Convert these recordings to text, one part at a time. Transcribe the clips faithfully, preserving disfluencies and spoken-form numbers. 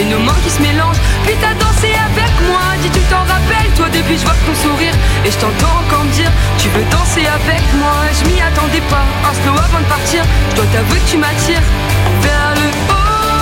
et nos mains qui se mélangent. Puis t'as dansé avec moi, dis tu t'en rappelles. Toi depuis je vois ton sourire et je t'entends encore me dire tu veux danser avec moi. Je m'y attendais pas, un slow avant de partir. Je dois t'avouer que tu m'attires vers le haut.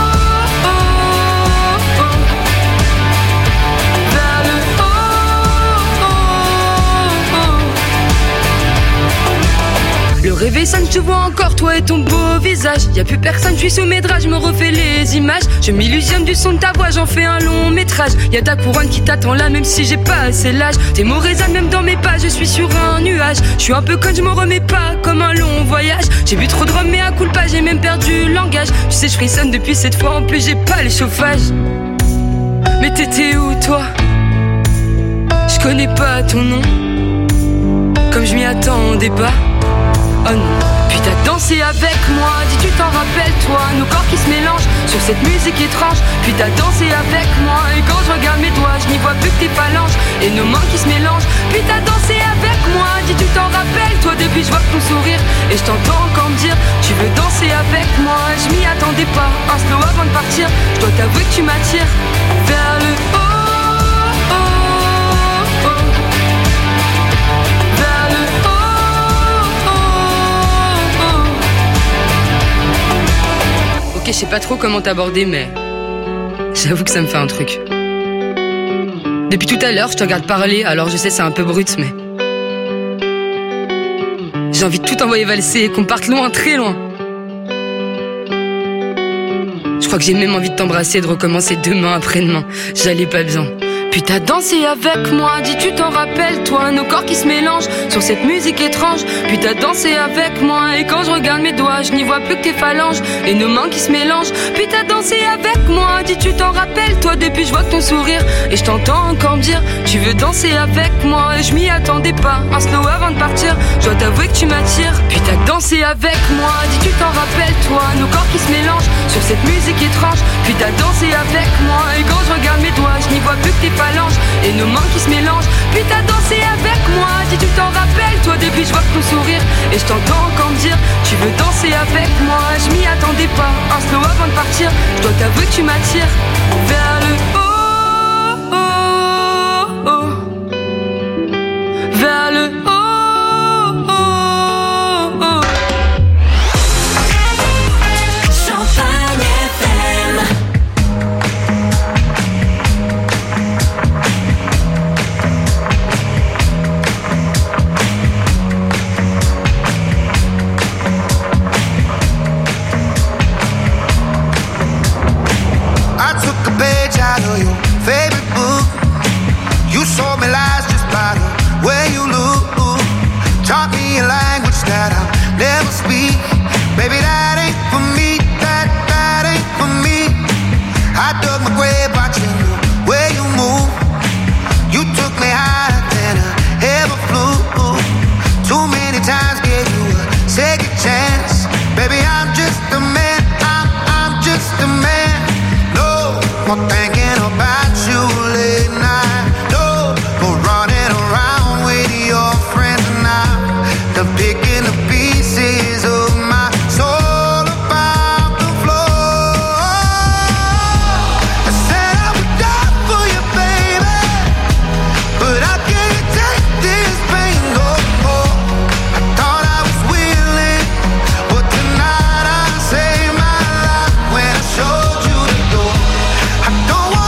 Le réveil sonne, je te vois encore, toi et ton beau visage. Y'a plus personne, je suis sous mes draps, je me refais les images. Je m'illusionne du son de ta voix, j'en fais un long métrage. Y'a ta couronne qui t'attend là, même si j'ai pas assez l'âge. Tes mots résonnent même dans mes pas, je suis sur un nuage. Je suis un peu conne, je m'en remets pas, comme un long voyage. J'ai bu trop de rhum, mais à coup pas, j'ai même perdu le langage. Tu sais, je frissonne depuis cette fois, en plus j'ai pas le chauffage. Mais t'étais où toi? Je connais pas ton nom, comme je m'y attendais pas. Oh non. Puis t'as dansé avec moi, dis tu t'en rappelles toi. Nos corps qui se mélangent sur cette musique étrange. Puis t'as dansé avec moi et quand je regarde mes doigts, je n'y vois plus que tes phalanges et nos mains qui se mélangent. Puis t'as dansé avec moi, dis tu t'en rappelles. Toi depuis je vois ton sourire et je t'entends encore me dire tu veux danser avec moi. Je m'y attendais pas, un slow avant de partir. Je dois t'avouer que tu m'attires vers le haut. Ok, je sais pas trop comment t'aborder, mais j'avoue que ça me fait un truc. Depuis tout à l'heure, je te regarde parler, alors je sais c'est un peu brut, mais j'ai envie de tout envoyer valser et qu'on parte loin, très loin. Je crois que j'ai même envie de t'embrasser et de recommencer demain après-demain. J'allais pas bien. Puis t'as dansé avec moi, dis tu t'en rappelles toi. Nos corps qui se mélangent sur cette musique étrange. Puis t'as dansé avec moi et quand je regarde mes doigts, je n'y vois plus que tes phalanges et nos mains qui se mélangent. Puis t'as dansé avec moi, dis tu t'en rappelles toi. Depuis je vois ton sourire et je t'entends encore me dire tu veux danser avec moi. Et je m'y attendais pas, un slow avant de partir. Je dois t'avouer que tu m'attires. Puis t'as dansé avec moi, dis tu t'en rappelles toi. Nos corps qui se mélangent sur cette musique étrange. Puis t'as dansé avec moi et quand je regarde mes doigts, je n'y vois plus que tes et nos mains qui se mélangent. Puis t'as dansé avec moi, dis tu t'en rappelles. Toi depuis je vois ton sourire et je t'entends encore me dire tu veux danser avec moi. Je m'y attendais pas, un slow avant de partir. Je dois t'avouer que tu m'attires vers le haut, oh, oh. Vers le haut, oh, oh. Champagne F M. Out of your favorite book, you sold me lies just by the way you look. Taught me a language that I'll never speak. Baby, that ain't for me. That that ain't for me. I dug my grave watching the way you move. You took me higher than I ever flew. Too many times gave you a second chance. Baby, I'm just a man. I'm I'm just a man. No more thinking about you late night. No more running around with your friends now. Done picking the pieces of my soul about the floor. I said I would die for you, baby, but I can't take this pain no more. I thought I was willing, but tonight I saved my life when I showed you the door. I don't want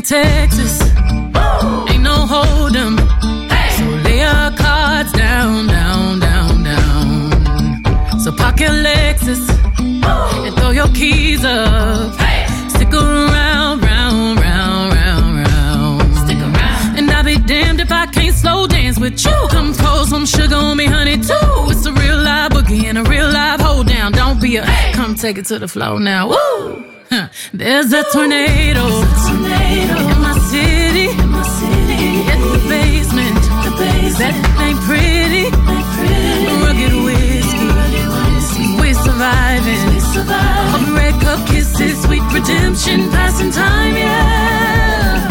ain't Texas, Woo! Ain't no hold'em. Hey! So lay your cards down, down, down, down. So park your Lexus Woo! And throw your keys up. Hey! Stick around, round, round, round, round. Stick around. And I'll be damned if I can't slow dance with you. Come pour some sugar on me, honey, too. It's a real live boogie and a real live hold down. Don't be a hey! Come take it to the floor now. Woo! Huh. There's a tornado, There's a tornado in my city, in my city. In the basement, the basement. That ain't pretty, ain't pretty. Rugged whiskey, rugged whiskey. We're surviving, we survive. Of red cup kisses, sweet redemption, passing time, yeah.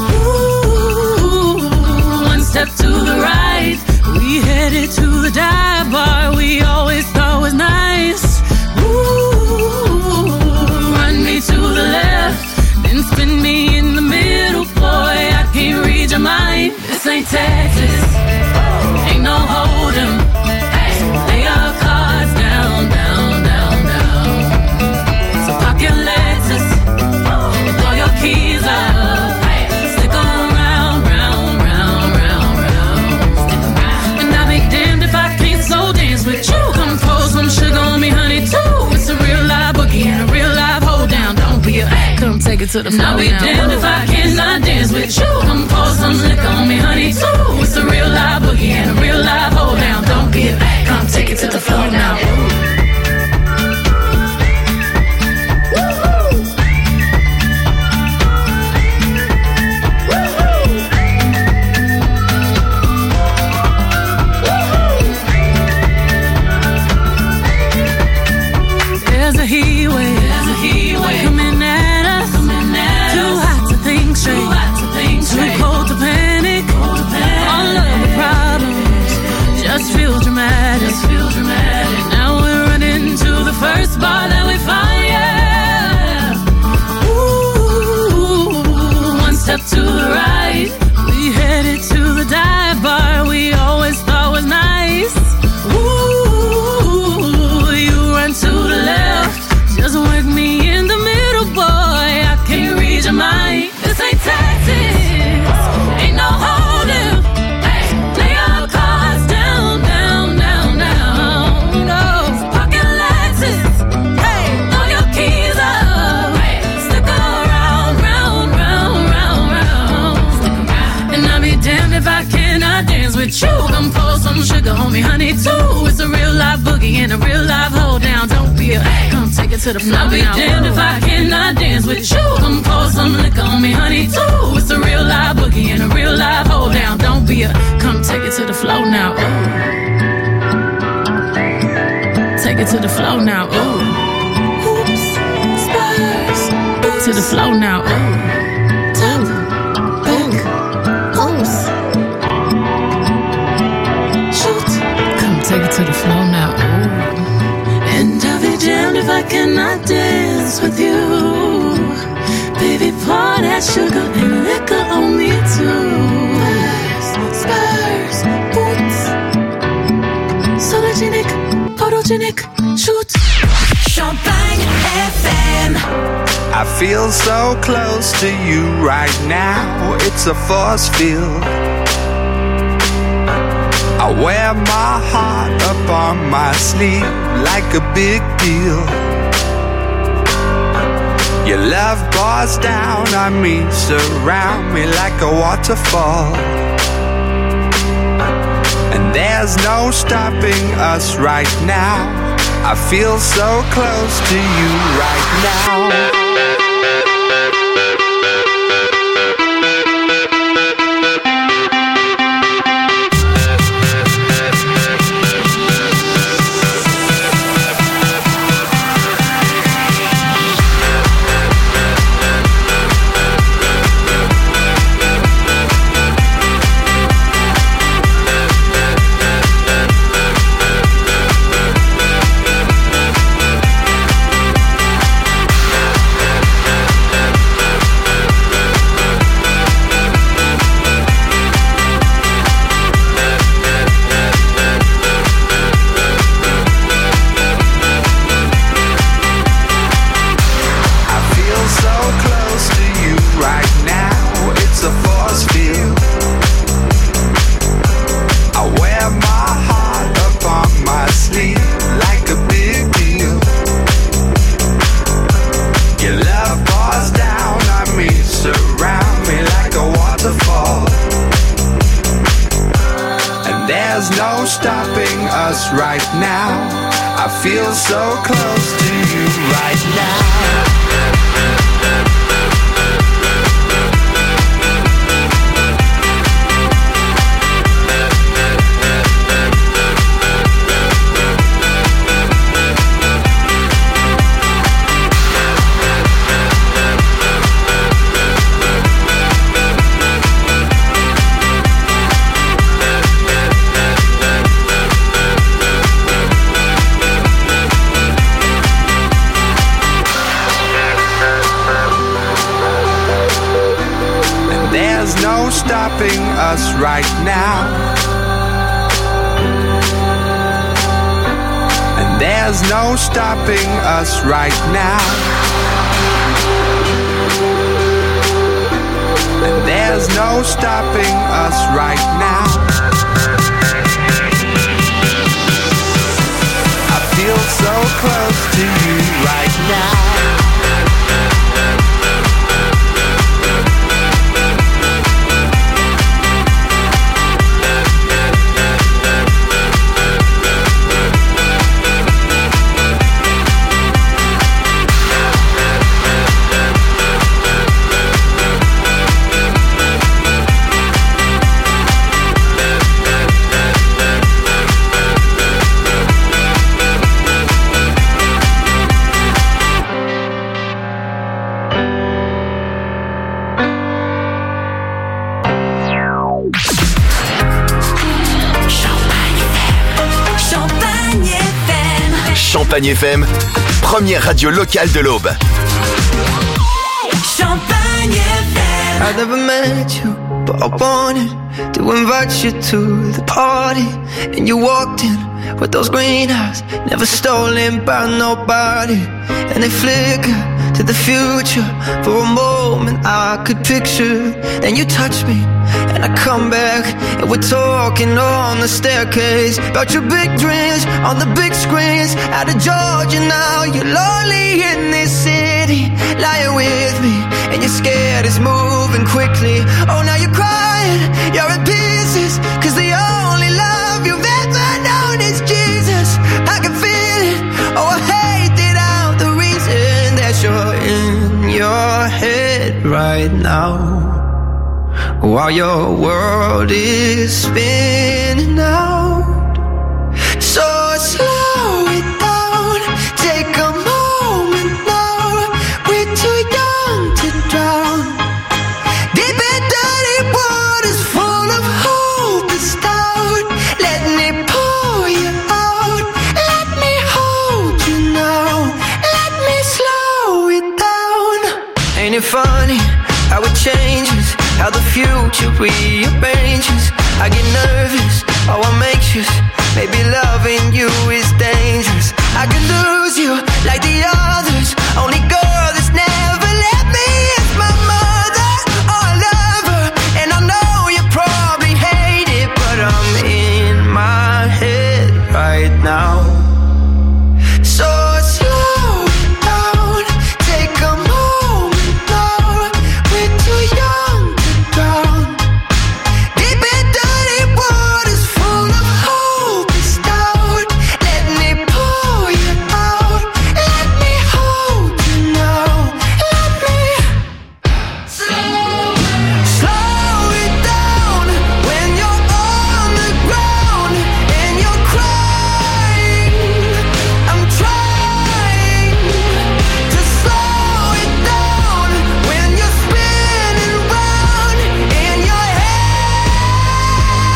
Ooh, one step to the right, we headed to the dive bar we always thought was nice. To the left, then spin me in the middle, boy, I can't read your mind. This ain't Texas, ain't no hold'em. Hey, lay your cards down, down, down, down. So park your Lexus and throw your keys up. Hey, stick around, round, round, round, round. Stick around. And I'll be damned if I can't slow dance with you. Come pour some sugar on me, honey, too. It's a real live boogie and a real live hold down. Don't be a come take it to the floor. I'll be now. Damned if I cannot dance with you. Come pour some liquor on me, honey, too. It's a real live boogie and a real live hold down. Don't be a come take it to the floor now. There's a heat wave, there's a heat wave coming at us, coming at too us. Hot to think straight, too hot to think straight, too cold to panic, cold to panic. All of the problems just feel dramatic, just feel dramatic. Now we're running to the first bar that we find, yeah. Ooh, one step to the right, we headed to the dive bar we always thought was nice. Ooh, you run to the left, just work me in the middle, boy, I can't read your mind. This ain't Texas, ain't no hold'em. Hey, lay your cards down, down, down, down. No, pocket Lexus, hey, throw your keys up. Hey, stick around, round, round, round, round. Stick around. And I'll be damned if I cannot dance with you. Come pour some sugar on me, honey, too. It's a real live boogie and a real live hold down. Don't be a come take it to the floor. I'll be damned if I cannot dance with you. Come pour some liquor on me, honey, too. It's a real live boogie and a real live hold down. Don't be a come take it to the floor now. Ooh. Take it to the floor now. Ooh. Hoops, spurs, to the floor now. Ooh. Top, back, pulse. Shoot, come take it to the floor now. Ooh. And I'll be damned if I cannot dance with you. Baby, pour that sugar and liquor on me too. Spurs, boots, sologenic, photogenic, shoot. Champagne F M. I feel so close to you right now. It's a force field. I wear my heart up on my sleeve like a big deal. Your love pours down on me, surround me like a waterfall. And there's no stopping us right now. I feel so close to you right now. stopping us right now. I feel so close to you right now. Stopping us right now. And there's no stopping us right now. And there's no stopping us right now. I feel so close to you right now. Champagne F M, première radio locale de l'Aube. Champagne F M. I never met you, but I wanted to invite you to the party. And you walked in with those green eyes, never stolen by nobody. And they flickered to the future. For a moment I could picture. Then you touched me and I come back, and we're talking on the staircase about your big dreams on the big screens. Out of Georgia now, you're lonely in this city, lying with me, and you're scared it's moving quickly. Oh, now you're crying, you're in pieces, cause the only love you've ever known is Jesus. I can feel it, oh I hate it out, the reason that you're in your head right now, while your world is spinning out. So slow it down, take a moment now. We're too young to drown. Deep and dirty waters full of hope is down. Let me pour you out. Let me hold you now. Let me slow it down. Ain't it funny how it changes, how the future rearranges? I get nervous, oh I'm anxious. Maybe loving you is dangerous. I could lose you like the others. Only girl that's never let me is my mother. Oh I love her, and I know you probably hate it, but I'm in my head right now. So slow it down, take a moment now. We're too young to drown. Deep and dirty waters full of hope is down. Let me pour you out. Let me hold you now. Let me slow, slow it down. When you're on the ground and you're crying, I'm trying to slow it down. When you're spinning round in your head,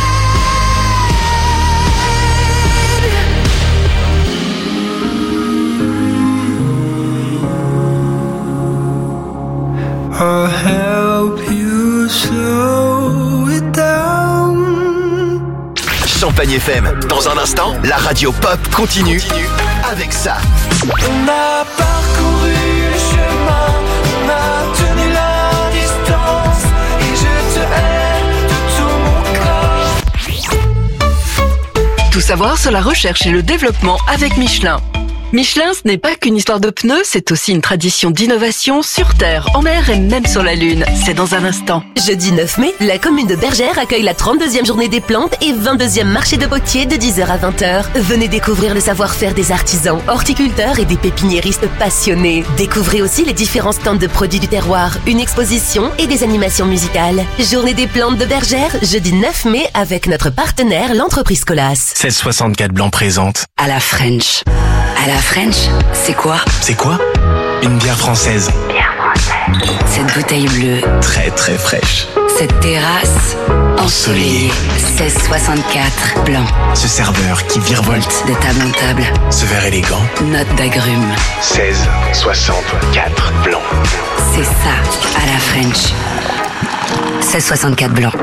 I'll help you slow it down. Champagne F M, dans un instant, la radio pop continue avec ça. On a parcouru le chemin, on a tenu la distance, et je te hais de tout mon corps. Tout savoir sur la recherche et le développement avec Michelin. Michelin, ce n'est pas qu'une histoire de pneus, c'est aussi une tradition d'innovation sur Terre, en mer et même sur la Lune. C'est dans un instant. Jeudi neuf mai, la commune de Bergère accueille la trente-deuxième journée des plantes et vingt-deuxième marché de Potier de dix heures à vingt heures. Venez découvrir le savoir-faire des artisans, horticulteurs et des pépiniéristes passionnés. Découvrez aussi les différents stands de produits du terroir, une exposition et des animations musicales. Journée des plantes de Bergère, jeudi neuf mai avec notre partenaire, l'entreprise Colas. seize soixante-quatre Blanc présente. À la French. À la French, c'est quoi? C'est quoi? Une bière française. Bière française. Cette bouteille bleue. Très très fraîche. Cette terrasse ensoleillée. seize soixante-quatre Blanc. Ce serveur qui virevolte de table en table. Ce verre élégant. Note d'agrumes. seize soixante-quatre Blanc. C'est ça, à la French. seize soixante-quatre Blanc.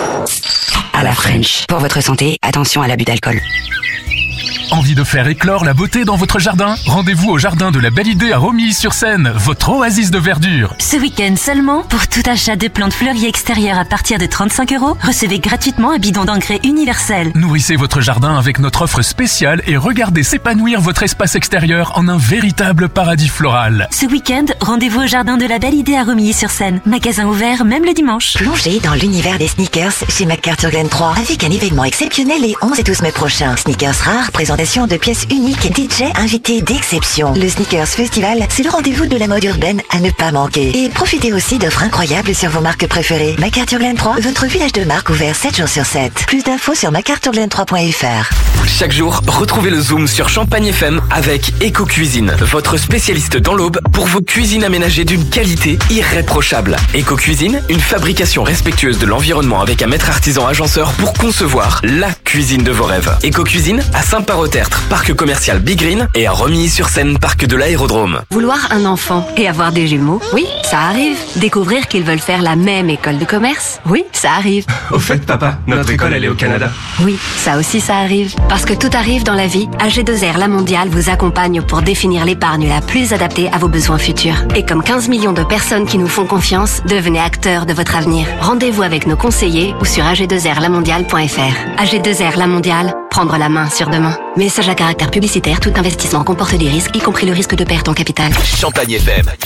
À la French. Pour votre santé, attention à l'abus d'alcool. Envie de faire éclore la beauté dans votre jardin? Rendez-vous au jardin de la Belle Idée à Romilly-sur-Seine, votre oasis de verdure. Ce week-end seulement, pour tout achat de plantes fleuries extérieures à partir de trente-cinq euros, recevez gratuitement un bidon d'engrais universel. Nourrissez votre jardin avec notre offre spéciale et regardez s'épanouir votre espace extérieur en un véritable paradis floral. Ce week-end, rendez-vous au jardin de la Belle Idée à Romilly-sur-Seine. Magasin ouvert même le dimanche. Plongez dans l'univers des sneakers chez McArthur Glen trois avec un événement exceptionnel les onze et douze mai prochains. Sneakers rares, présentation de pièces uniques, D J invités d'exception. Le Sneakers Festival, c'est le rendez-vous de la mode urbaine à ne pas manquer. Et profitez aussi d'offres incroyables sur vos marques préférées. McArthur Glen trois, votre village de marque ouvert sept jours sur sept. Plus d'infos sur mac arthur glen trois point f r. Chaque jour, retrouvez le Zoom sur Champagne F M avec Eco Cuisine, votre spécialiste dans l'Aube pour vos cuisines aménagées d'une qualité irréprochable. Eco Cuisine, une fabrication respectueuse de l'environnement avec un maître artisan agenceur pour concevoir la cuisine de vos rêves. Eco Cuisine à Saint-Parot-Tertre, parc commercial Big Green, et à Romilly-sur-Seine, parc de l'Aérodrome. Vouloir un enfant et avoir des jumeaux, oui, ça arrive. Découvrir qu'ils veulent faire la même école de commerce, oui, ça arrive. Au fait, papa, notre école, elle est au Canada. Oui, ça aussi, ça arrive. Parce que tout arrive dans la vie, A G deux R La Mondiale vous accompagne pour définir l'épargne la plus adaptée à vos besoins futurs. Et comme quinze millions de personnes qui nous font confiance, devenez acteurs de votre avenir. Rendez-vous avec nos conseillers ou sur a g deux r la mondiale point f r. A G deux R La Mondiale, prendre la main sur demain. Message à caractère publicitaire, tout investissement comporte des risques, y compris le risque de perte en capital. Champagne F M.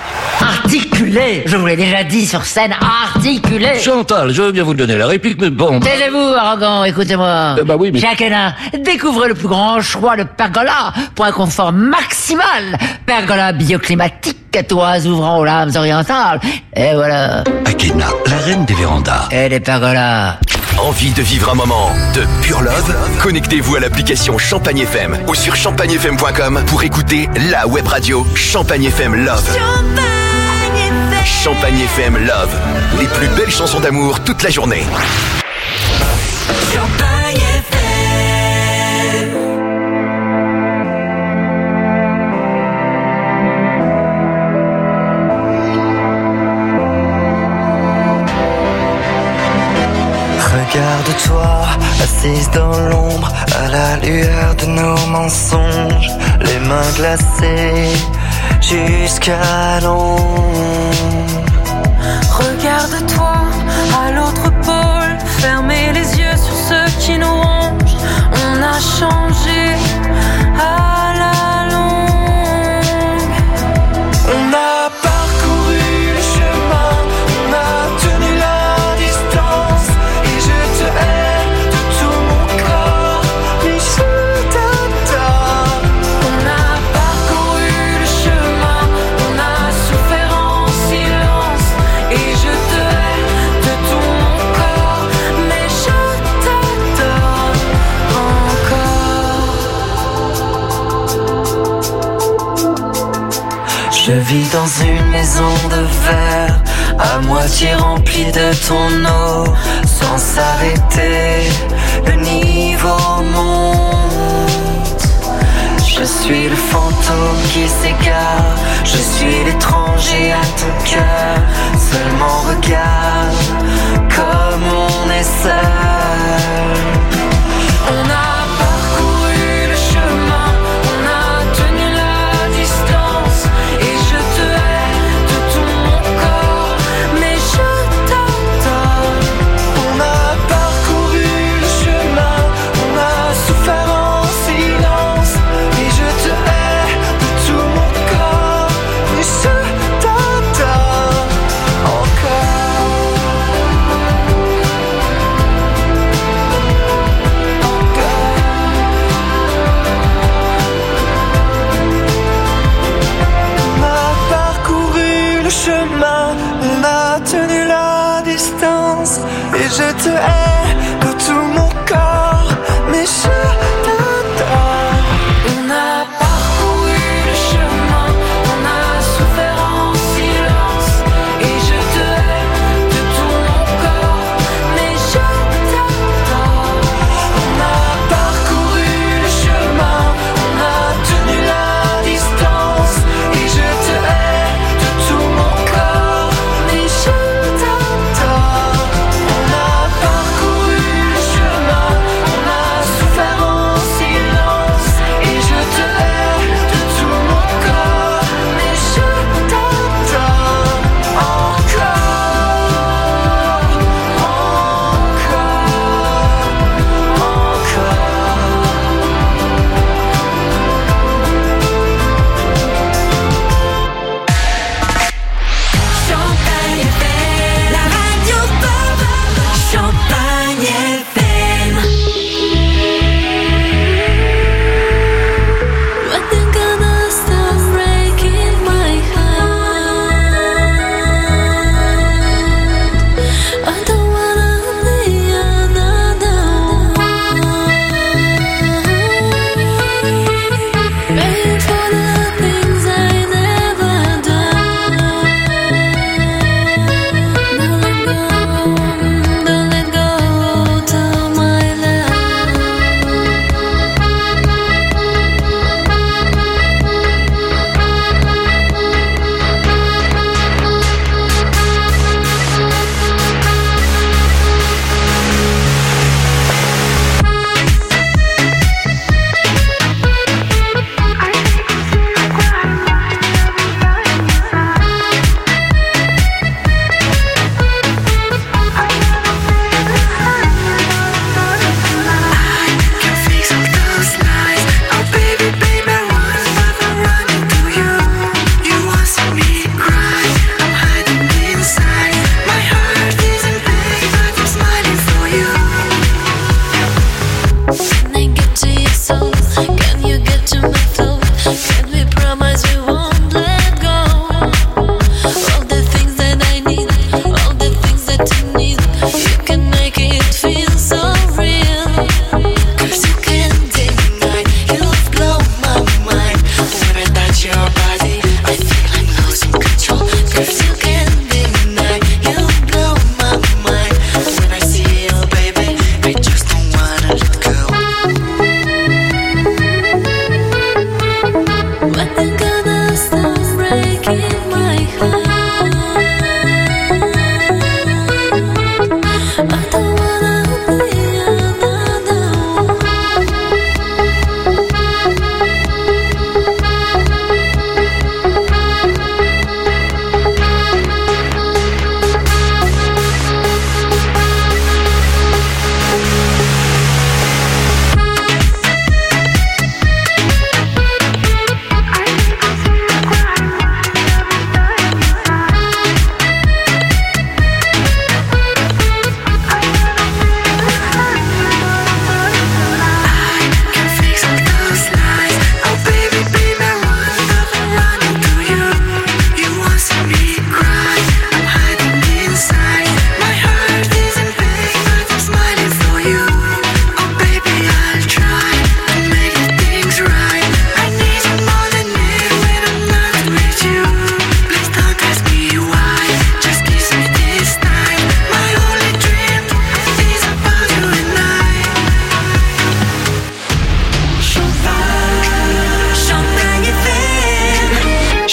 Articulé, je vous l'ai déjà dit sur scène, articulé. Chantal, je veux bien vous donner la réplique, mais bon... Taisez-vous, arrogant, écoutez-moi. Euh, bah oui, mais... Jacques Hénin, découvrez le plus grand choix de pergola pour un confort maximal. Pergola bioclimatique, toits ouvrant aux lames orientales. Et voilà. Akena, la reine des vérandas. Et des pergolas. Envie de vivre un moment de pure love? Connectez-vous à l'application Champagne F M ou sur champagne f m point com pour écouter la web radio Champagne F M Love. Champagne F M Love, les plus belles chansons d'amour toute la journée. Champagne F M. Regarde-toi, assise dans l'ombre, à la lueur de nos mensonges, les mains glacées jusqu'à l'ombre. Regarde-toi à l'autre pôle, fermez les yeux sur ceux qui nous rongent. On a changé à la longue. On a parcouru le chemin, on a tenu la distance, et je te hais de tout mon corps, mais je t'adore. On a parcouru le chemin, on a souffert en silence, et je te hais de tout mon corps, mais je t'adore encore. Je vis dans une maison de verre, à moitié remplie de ton eau, sans s'arrêter, le niveau monte. Je suis le fantôme qui s'égare, je suis l'étranger à ton cœur. Seulement regarde comme on est seul. On a parcouru le chemin, on a tenu la distance, et je te hais de tout mon corps, mais je t'adore. On a parcouru le chemin, on a souffert en silence, et je te hais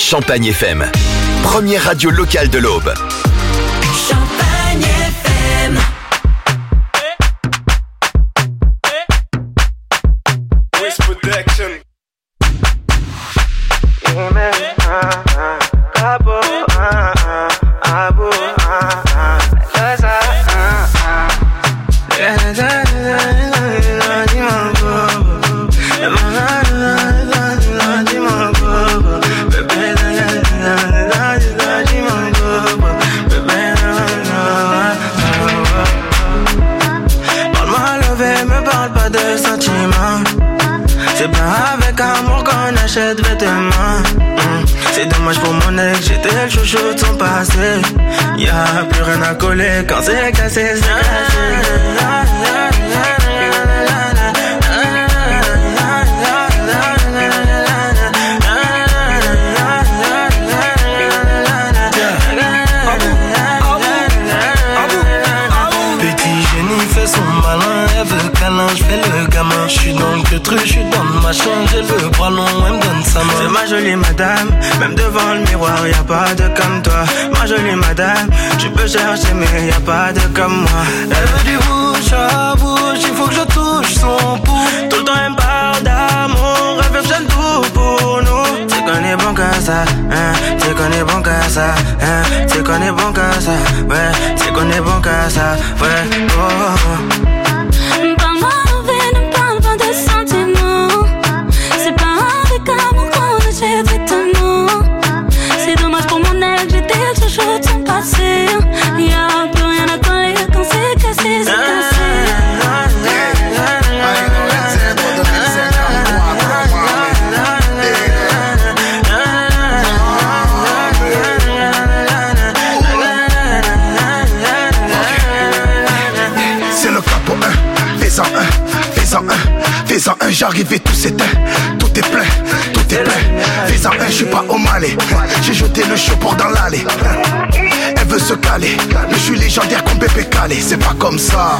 Champagne F M, première radio locale de l'Aube. Champagne F M. Wiz Production. Yeah, man. Uh, uh, Abo, uh, uh, Abo, uh, uh, Gaza, uh, uh. Yeah, yeah, yeah, yeah, yeah, c'est pas avec amour qu'on achète vêtements. mmh. C'est dommage pour mon ex, j'étais le chouchou de son passé. Y'a plus rien à coller quand c'est cassé, c'est cassé. Je fais le gamin, je suis dans le truc, je suis dans ma chambre, j'ai le bras long, elle me donne sa main. C'est ma jolie madame, même devant le miroir, y'a pas de comme toi. Ma jolie madame, tu peux chercher mais y'a pas de comme moi. Elle veut du bouche à bouche, il faut que je touche son pouce. Tout le temps elle me parle d'amour, elle veut que tout pour nous. C'est qu'on est bon qu'à ça, hein, c'est qu'on est bon qu'à ça, hein, c'est qu'on est bon qu'à ça, ouais, c'est qu'on est bon qu'à ça, ouais, oh, oh. C'est dommage pour mon ex, j'étais le chouchou de son passé. Y'a plus rien à coller quand c'est cassé, c'est cassé. C'est le capot un, fais-en un, fais-en un, fais-en un, j'arrive et tout s'éteint, tout est plein, tout est plein. Fais-en un, je suis pas au Malais, j'ai jeté le chaud pour dans l'allée. Elle veut se caler, je suis légendaire comme bébé calé, c'est pas comme ça.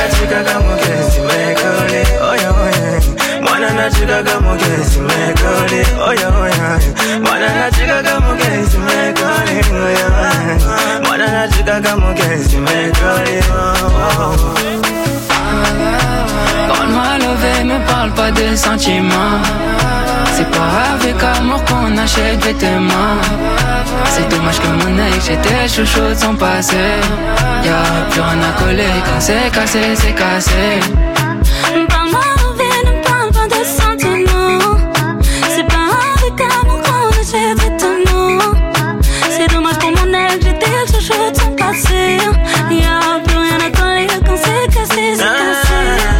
Parle-moi levé, me parle pas de sentiments. C'est pas avec amour qu'on achète vêtements. C'est dommage que mon ex, j'étais chouchou de son passé. Y'a plus rien à coller quand c'est cassé, c'est cassé. Parle-moi levé, ne parle pas de sentiments. C'est pas avec amour qu'on achète vêtements. C'est dommage pour mon ex, j'étais chouchou de son passé. Y'a plus rien à coller quand c'est cassé, c'est cassé.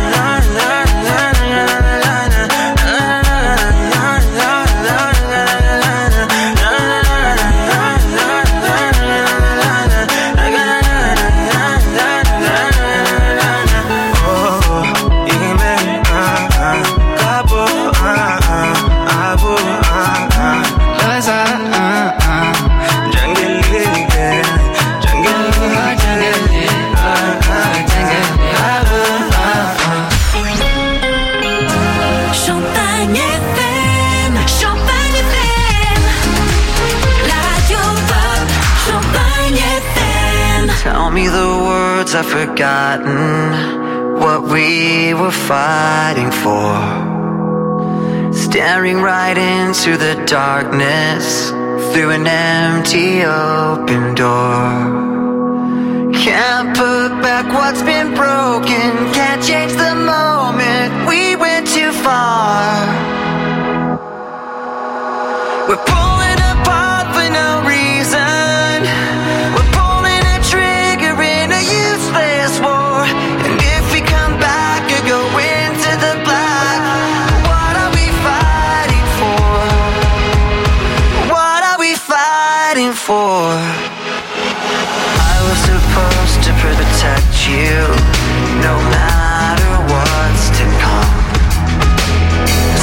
Tell me the words I've forgotten, what we were fighting for. Staring right into the darkness, through an empty open door. Can't put back what's been broken, can't change the moment, we went too far. We're pulling apart for no reason, we're pulling a trigger in a useless war. And if we come back or go into the black, what are we fighting for? What are we fighting for? I was supposed to protect you, no matter what's to come.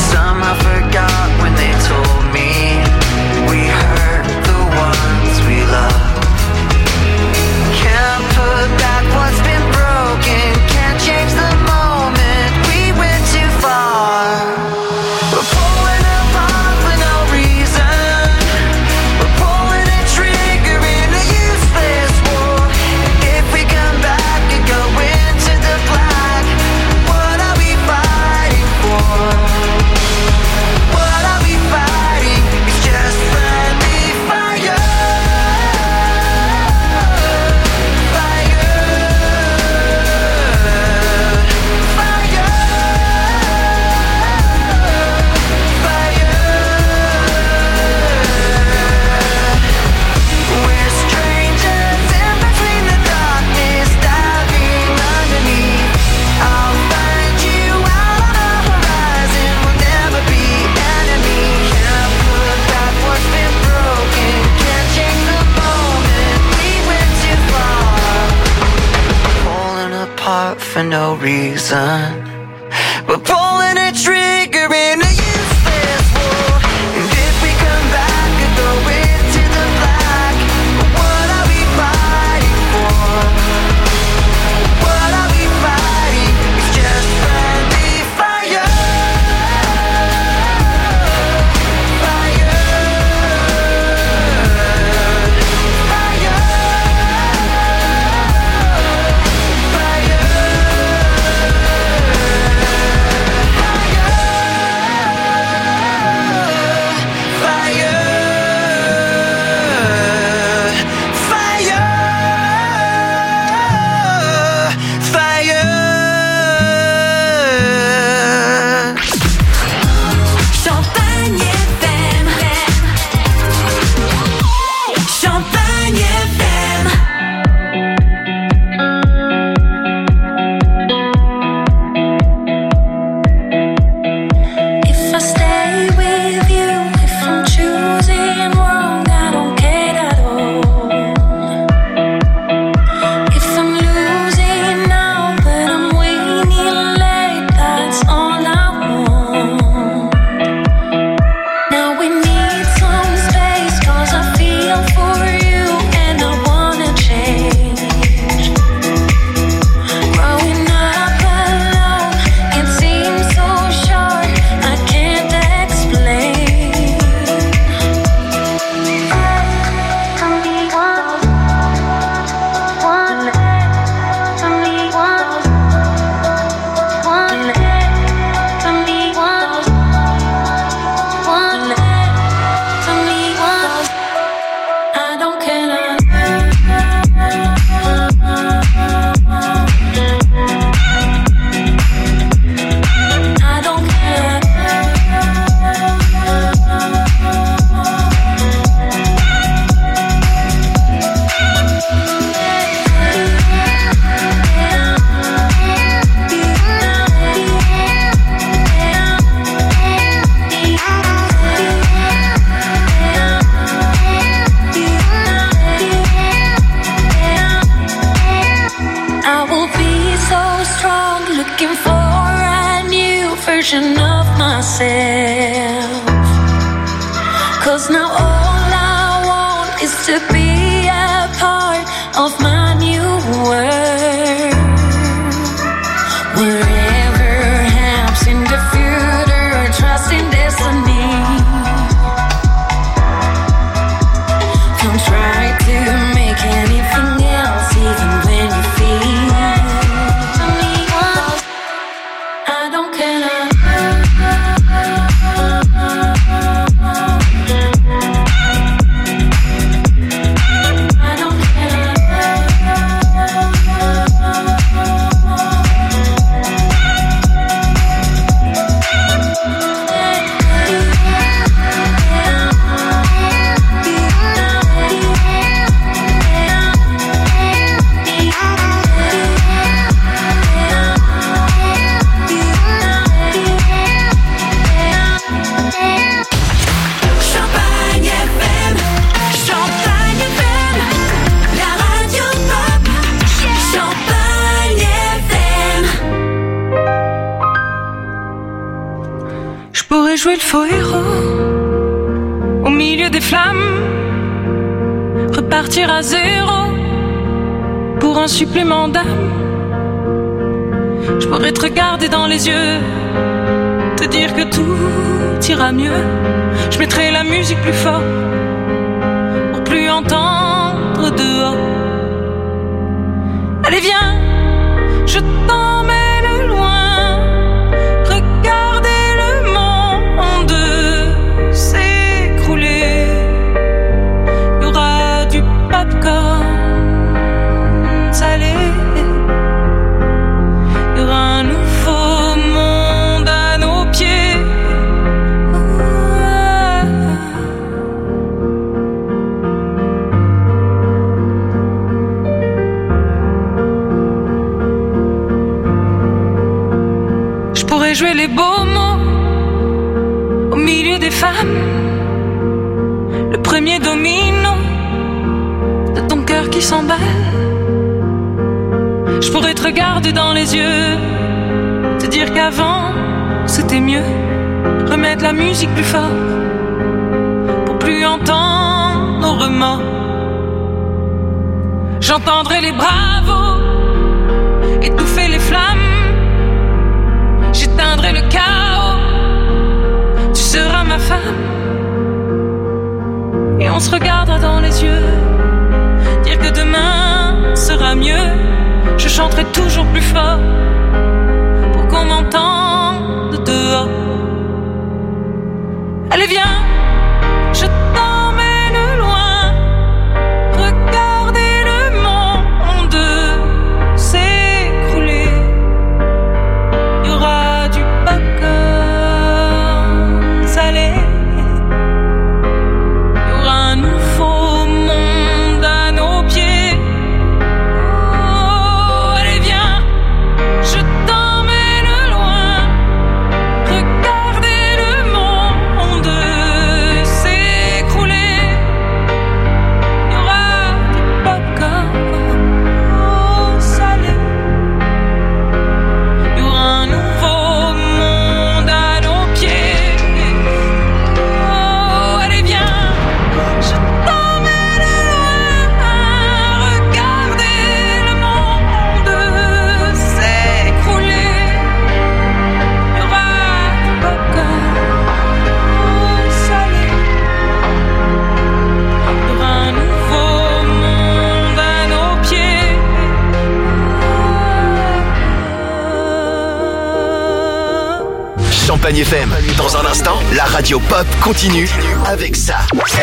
no reason. We're pulling a trigger in a useless war. And if we come back and throw it to the black, what are we fighting for? What are we fighting? It's just friendly fire. Fire. Fire. Champagne F M. Champagne F M. If I stay with you, if I'm choosing wrong, I don't care at all. If I'm losing now, but I'm winning late, that's all I want. Now we need some space, cause I feel for you and I wanna change. Growing up alone, it seems so short, I can't explain. For me, one, one, for me, one, one, for me, one, one, for me, one. I don't care. I don't care. I will be so strong, looking for a new version of myself. Cause now all I want is to be a part of my new world. Wherever happens in the future, trust in destiny. Don't try to make anything else, even when you feel. For me, one, I don't care. I don't Champagne F M. Champagne F M. La radio pop. Champagne F M. Je pourrais jouer le faux héros au milieu des flammes, repartir à zéro pour un supplément d'âme. Je pourrais te regarder dans les yeux, te dire que tout ira mieux. Je mettrai la musique plus fort pour plus entendre dehors. Allez viens, je t'emmène loin. Regardez le monde s'écrouler. Il y aura du popcorn salé. Il y aura un nouveau monde à nos pieds. Je pourrais jouer les beaux mots au milieu des femmes. Le premier domino de ton cœur qui s'emballe. Je pourrais te regarder dans les yeux, te dire qu'avant c'était mieux. Remettre la musique plus fort pour plus entendre nos remords. J'entendrai les bravos étouffer les flammes. J'éteindrai le chaos. Tu seras ma femme. Et on se regardera dans les yeux, dire que demain sera mieux. Je chanterai toujours plus fort pour qu'on m'entende dehors. Allez viens, je t'emmène loin. Regardez le monde s'écrouler. Il y aura du popcorn salé. Il y aura un nouveau monde à nos pieds. Oh, allez viens, je t'emmène loin. Regardez le monde s'écrouler. Il y aura du popcorn salé. Il y aura un nouveau monde à nos pieds. Oh, allez viens, je t'emmène loin. Regardez le monde s'écrouler. Il y aura du popcorn salé. Il y aura un nouveau monde à nos pieds. Champagne F M. Dans un instant, la radio pop continue avec ça.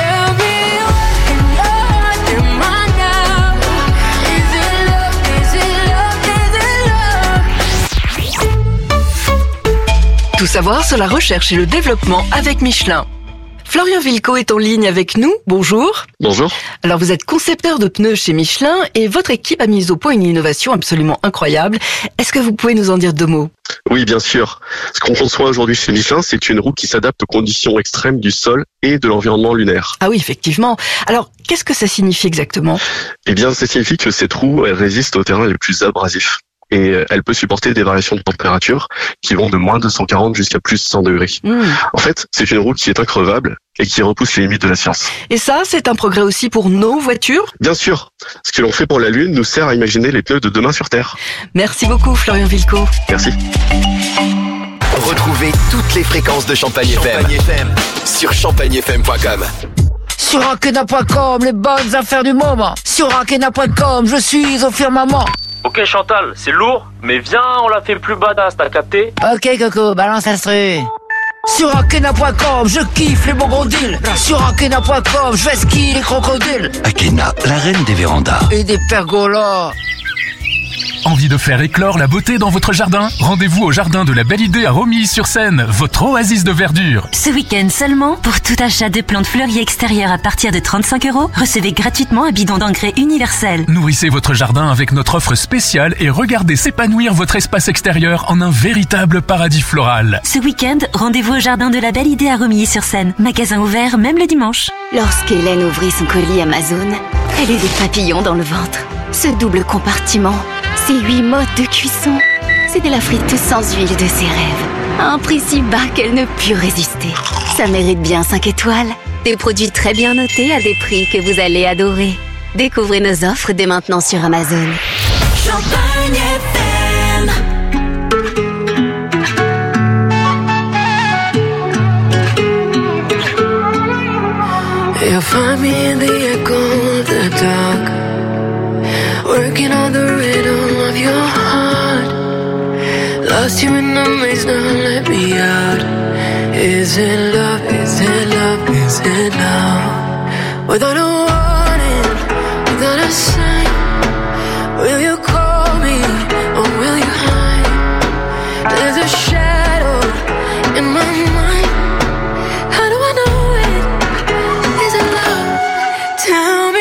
Tout savoir sur la recherche et le développement avec Michelin. Florian Vilco est en ligne avec nous. Bonjour. Bonjour. Alors vous êtes concepteur de pneus chez Michelin et votre équipe a mis au point une innovation absolument incroyable. Est-ce que vous pouvez nous en dire deux mots ? Oui, bien sûr. Ce qu'on conçoit aujourd'hui chez Michelin, c'est une roue qui s'adapte aux conditions extrêmes du sol et de l'environnement lunaire. Ah oui, effectivement. Alors, qu'est-ce que ça signifie exactement ? Eh bien, ça signifie que cette roue, elle résiste aux terrains les plus abrasifs. Et elle peut supporter des variations de température qui vont de moins deux cent quarante jusqu'à plus cent degrés. Mmh. En fait, c'est une roue qui est increvable et qui repousse les limites de la science. Et ça, c'est un progrès aussi pour nos voitures ? Bien sûr. Ce que l'on fait pour la Lune nous sert à imaginer les pneus de demain sur Terre. Merci beaucoup, Florian Vilco. Merci. Retrouvez toutes les fréquences de Champagne, Champagne F M sur champagne f m point com. Sur Akena point com, les bonnes affaires du moment. Sur Akena point com, je suis au firmament. Ok Chantal, c'est lourd, mais viens, on la fait plus badass, t'as capté ? Ok Coco, balance l'instru. Sur Akena point com, je kiffe les bons gros deals. Sur Akena point com, je vais skier les crocodiles. Akena, la reine des vérandas. Et des pergolas. Envie de faire éclore la beauté dans votre jardin ? Rendez-vous au jardin de la Belle Idée à Romilly-sur-Seine, votre oasis de verdure. Ce week-end seulement, pour tout achat de plantes fleuries extérieures à partir de trente-cinq euros, recevez gratuitement un bidon d'engrais universel. Nourrissez votre jardin avec notre offre spéciale et regardez s'épanouir votre espace extérieur en un véritable paradis floral. Ce week-end, rendez-vous au jardin de la Belle Idée à Romilly-sur-Seine. Magasin ouvert même le dimanche. Lorsqu'Hélène ouvrit son colis Amazon, elle eut des papillons dans le ventre. Ce double compartiment, ces huit modes de cuisson, c'était la friteuse sans huile de ses rêves. À un prix si bas qu'elle ne put résister. Ça mérite bien cinq étoiles. Des produits très bien notés à des prix que vous allez adorer. Découvrez nos offres dès maintenant sur Amazon. Champagne F M. You'll find me in the echo of the dark, working on the rhythm of your heart. Lost you in the maze, now let me out. Is it love, is it love, is it love? Without a warning, without a sign, will you call me or will you hide? There's a shadow in my mind. How do I know it? Is it love? Tell me.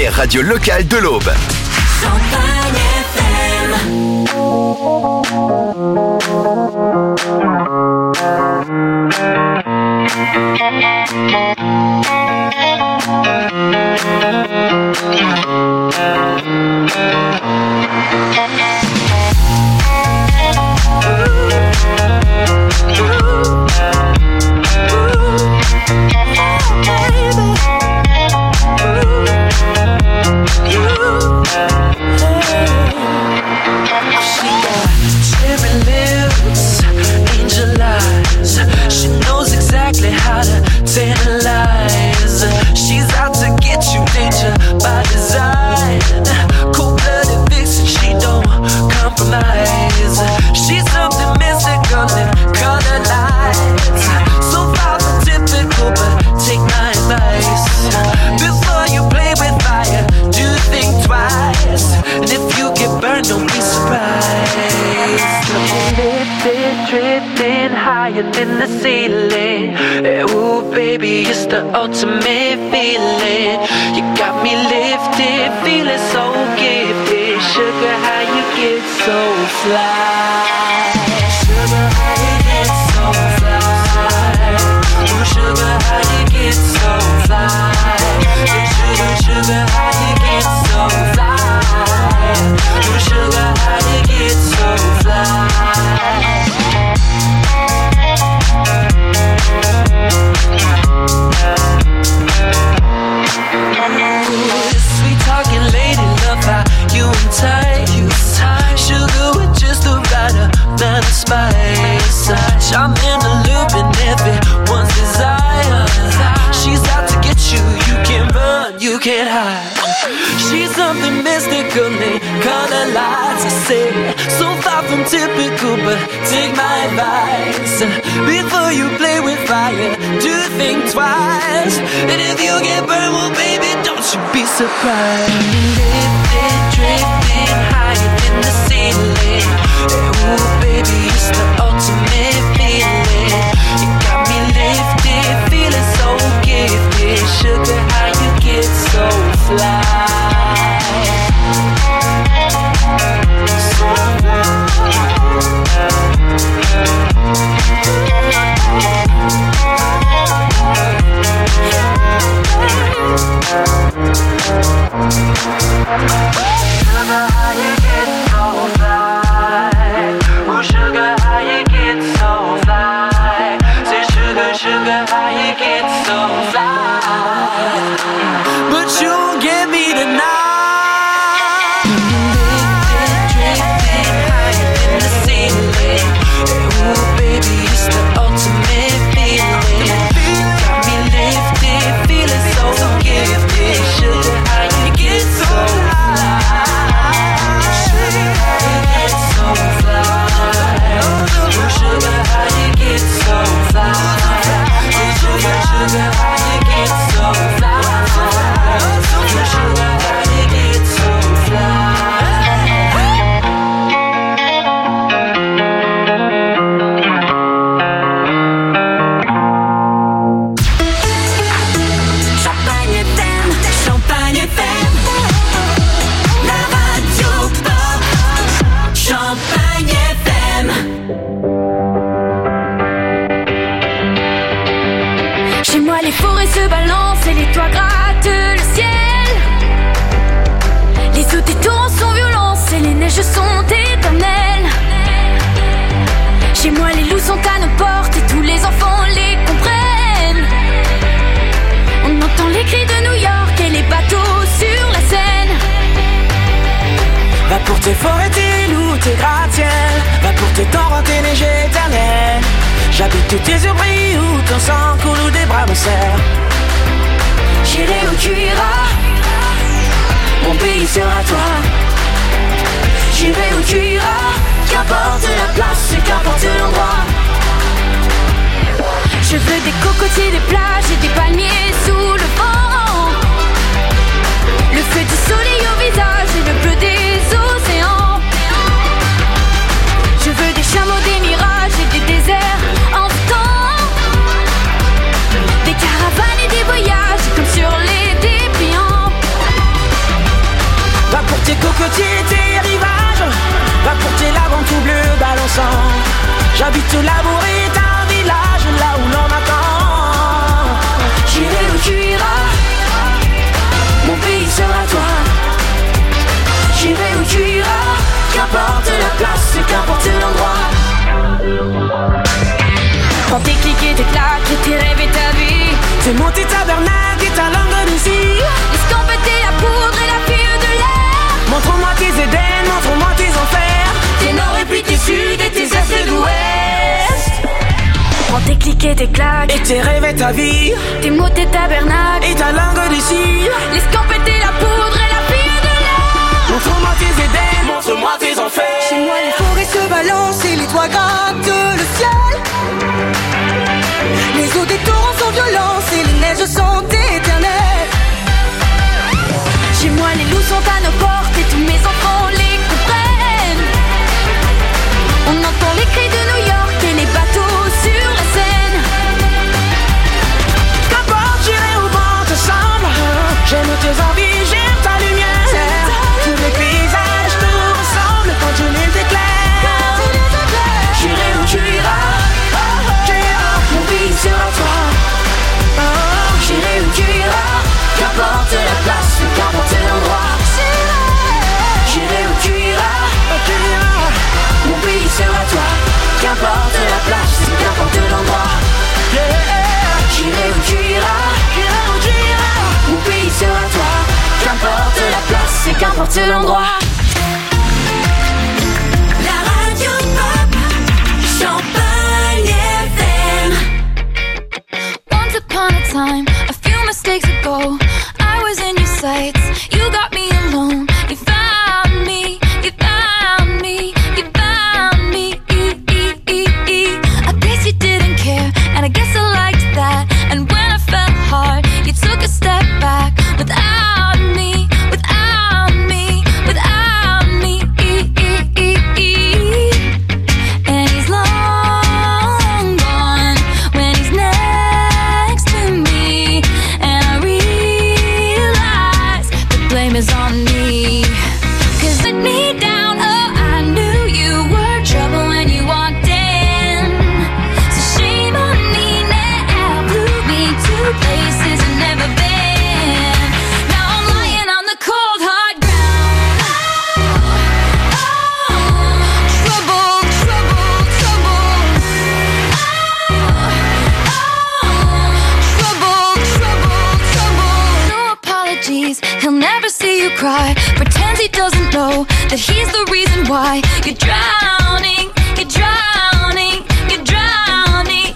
première radio locale de l'Aube. Champagne F M. How to tantalize. She's out to get you, danger by design. Cold-blooded vixen, she don't compromise. She's something mystical and color lights. So far from typical, but take my advice. Before you play with fire, do think twice. And if you get burned, don't be surprised. Lifted, drifting higher than the ceiling. Ooh, baby, it's the ultimate feeling. You got me lifted, feeling so gifted. Sugar, how you get so fly? Sugar, how you get so fly? Ooh, sugar, how you get so fly? Sugar, sugar, how you get so fly? Ooh, sugar, how you get so fly? Sweet talking lady, love how you entice. Sugar with just the right amount of spice. I'm in the loop and everyone's desire. She's out to get you, you can't run, you can't hide. She's something mystical and color lights. I say, so far from typical, but take my advice. Before you play with fire, do think twice. And if you get burned, well baby, don't you be surprised. Lifted, drifting higher than the ceiling. Ooh baby, it's the ultimate feeling. You got me lifted, feeling so gifted. Sugar, how you get so fly? So Sugar, how you get so fly? Oh, sugar, how you get so fly? Say, sugar, sugar, how you get so fly? But you won't get me tonight. Tes forêts, tes loups, tes gratte-ciel. Va pour tes torrents, tes neiges éternelles. J'habite où tes yeux brillent, où ton sang coule, où des bras me serrent. J'irai où tu iras, mon pays sera toi. J'irai où tu iras, qu'importe la place et qu'importe l'endroit. Je veux des cocotiers, des plages et des palmiers sous le vent. Le feu du soleil au visage et le bleu des océans. Je veux des chameaux, des mirages et des déserts en temps. Des caravanes et des voyages comme sur les dépliants. Va pour tes cocotiers, tes rivages, va pour tes lagons tout bleus balançants. J'habite la bourrée d'un village, là où l'on m'attend. J'irai où tu iras, mon pays sera toi. J'irai où tu iras, qu'importe la place, qu'importe l'endroit. Quand t'es cliqué, t'es claqué, tes rêves et ta vie, t'es monté tabernacle et ta langue de scie. Escampetez la poudre et la fille de l'air. Montre-moi tes Éden, montre-moi tes enfers, tes nord et puis tes sud et tes est et d'ouest. Quand t'es cliqué, t'es claqué, et tes rêves et ta vie, tes mots, tes tabernacles et ta langue de scie. Escampetez la poudre et la fille de l'air. Montre-moi tes Éden, montre-moi tes enfers. Chez moi les forêts se balancent et les toits grattent le ciel. Les eaux des torrents sont violentes et les neiges sont éternelles. Chez moi les loups sont à nos portes et tous mes enfants les comprennent. On entend les cris de New York et les bateaux sur la Seine. Qu'importe, j'irai au vent te semble. J'aime tes envies, j'aime ta lumière. Tous les paysages te ressemblent quand tu les éclaires. J'irai où tu iras, mon pays sera toi. J'irai où tu iras, qu'importe la place, qu'importe l'endroit. J'irai où tu iras, mon pays sera toi. Qu'importe la place, qu'importe l'endroit. J'irai où tu iras, mon pays sera toi. Qu'importe la place, qu'importe l'endroit. La radio pop, Champagne F M. Once upon a time, a few mistakes ago, I was in your sights. You got me alone. You found me. You found me. You found me. I guess you didn't care, and I guess I liked that. And when I fell hard, you took a step back without me. Without me. Without me. And he's long gone when he's next to me. And I realize the blame is on me. Cause let me down, oh I knew you were trouble when you walked in. So shame on me now, blew me to places I've never been. Now I'm lying on the cold hard ground. Oh, trouble, trouble, trouble. Trouble, trouble, trouble. No apologies, he'll never see you cry. Pretends he doesn't know that he's the reason why you're drowning, you're drowning, you're drowning.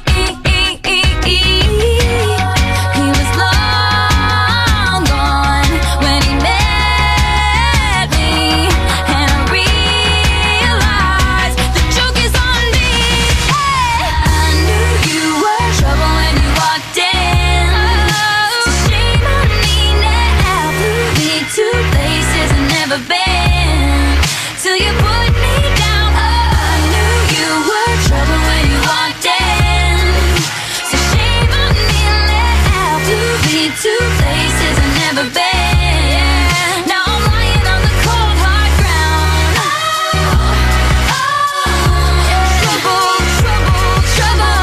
He was long gone when he met me, and I realized the joke is on me. Hey, I knew you were trouble when you walked in. So shame on me now, blew me to places I've never been. Till you put me down. Oh, I knew you were trouble when you walked in. So shame on me now, blew me to places I've never been. Now I'm lying on the cold hard ground. Trouble, trouble, trouble.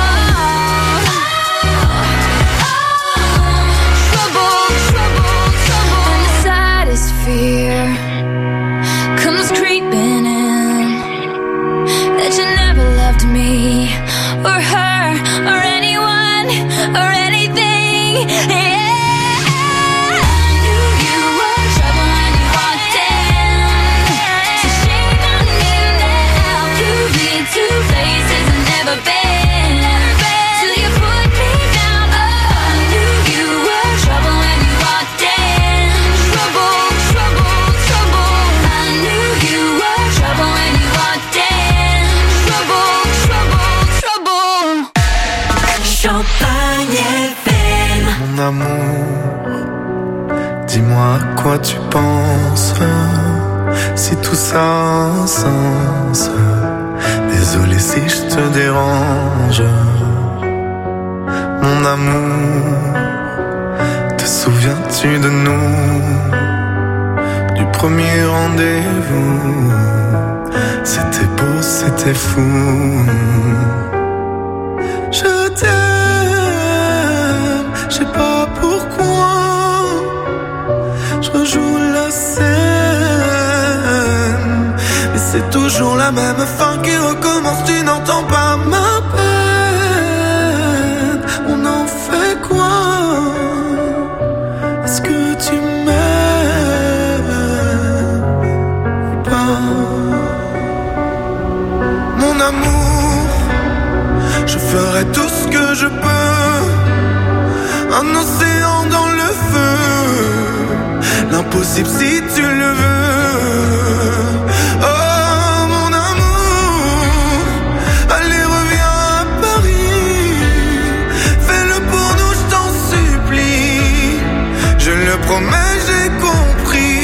Trouble, trouble, trouble. And the saddest fear comes creeping in, that you never loved me or her or anyone or anything. Yeah. I knew you were trouble when you walked in. So shame on me now, blew me to places I've never been. Till you put me down. Oh, I knew you were trouble when you walked in. Trouble, trouble, trouble. I knew you were trouble when you walked in. Trouble, trouble, trouble. Champagne F M. Mon amour, dis-moi à quoi tu penses. Si tout ça a un sens. Désolé si je te dérange. Mon amour, te souviens-tu de nous? Du premier rendez-vous. C'était beau, c'était fou. Je t'aime, je sais pas pourquoi. Je rejoue la scène, mais c'est toujours la même fin qui recommence. Tu n'entends pas ma peine. On en fait quoi? Est-ce que tu m'aimes ou pas? Mon amour, je ferai tout ce que je peux. Un océan dans le feu, l'impossible si tu le veux. Oh mon amour, allez reviens à Paris. Fais-le pour nous, je t'en supplie. Je le promets, j'ai compris.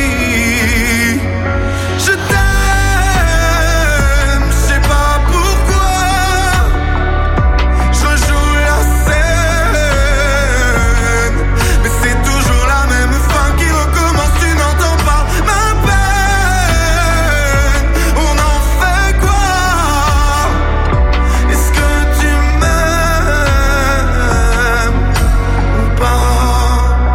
Je t'aime, je sais pas pourquoi. Je rejoue la scène, mais c'est toujours la même fin qui recommence. Tu n'entends pas ma peine. On en fait quoi? Est-ce que tu m'aimes ou pas?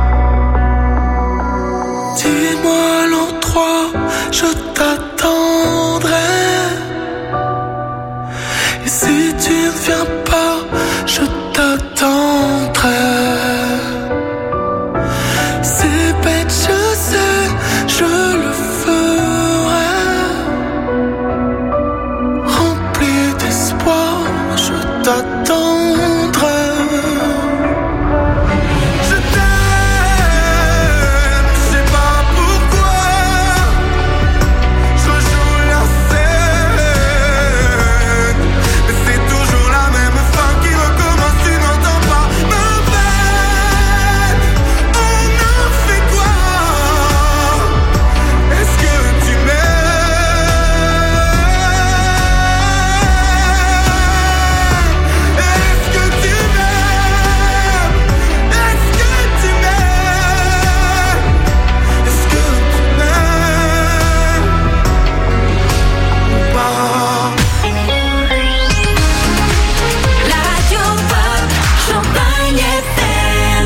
Dis-moi l'endroit, je t'attendrai. Et si tu ne viens pas, je t'attendrai. C'est bête, je sais, je le ferai. Rempli d'espoir, je t'attendrai. Je t'aime, je sais pas pourquoi. Je rejoue la scène, mais c'est toujours la même fin qui recommence. Tu n'entends pas ma peine. On en fait quoi? Est-ce que tu m'aimes? Est-ce que tu m'aimes? Est-ce que tu m'aimes? Est-ce que tu m'aimes ou pas? La radio pop, Champagne F M.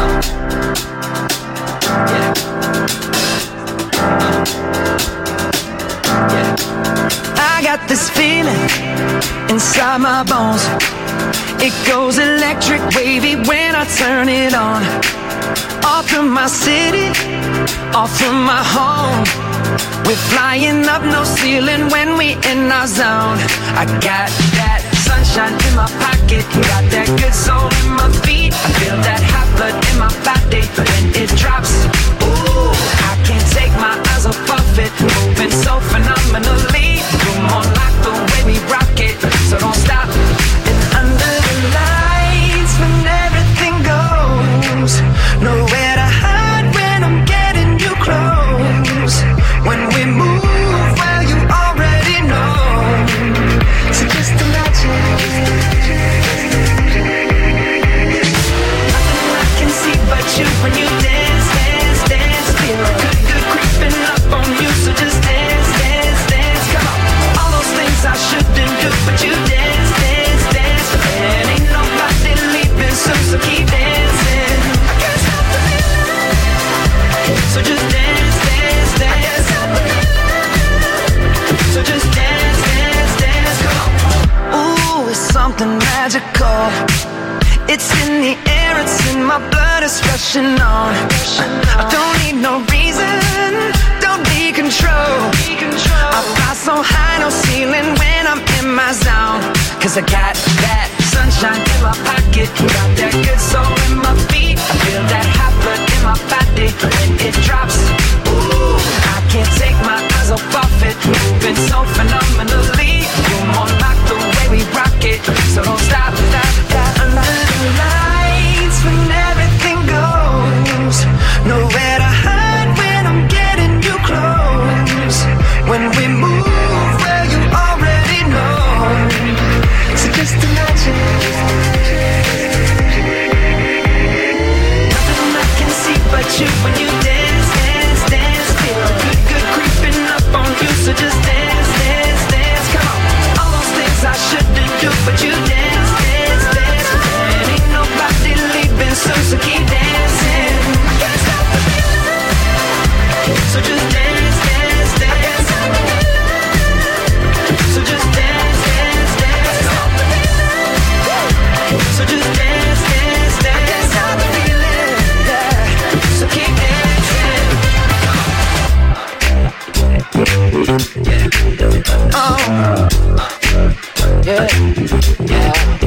I got this feeling inside my bones. It goes electric wavy when I turn it on. Off from my city, off from my home. We're flying up, no ceiling when we in our zone. I got that sunshine in my pocket, got that good soul in my feet. I feel that hot blood in my body when it drops. Ooh, I can't take my eyes off of it, moving so phenomenally. Come on, like the way we rock it, so don't stop. And under the lights, when everything goes, nowhere to hide when I'm getting you close. When we move, well, you already know. So just imagine. Nothing I can see but you when you dance, dance, dance. Feel good, good creeping up on you. So just dance, dance, dance. Come on. All those things I shouldn't do, but you dance, dance, dance. And ain't nobody leaving soon, so keep dancing. I can't stop the feeling. So just dance, dance, dance. I can't stop the feeling. So just dance, dance, dance. Come on. Ooh, it's something magical. It's in the air, it's in my blood, it's rushing on. I don't need no reason, don't need control. I fly so high, no ceiling when I'm in my zone. Cause I got that sunshine in my pocket, got that good soul in my feet. I feel that hot blood in my body when it drops. Ooh, I can't take my eyes off of it, moving so phenomenally. You're more like the way we rock it, so don't stop, stop, stop. Under the lights when everything goes, nowhere to hide when I'm getting you close. When we move, well, you already know. So just imagine. Nothing I can see but you when you dance, dance. Oh. Yeah. Yeah.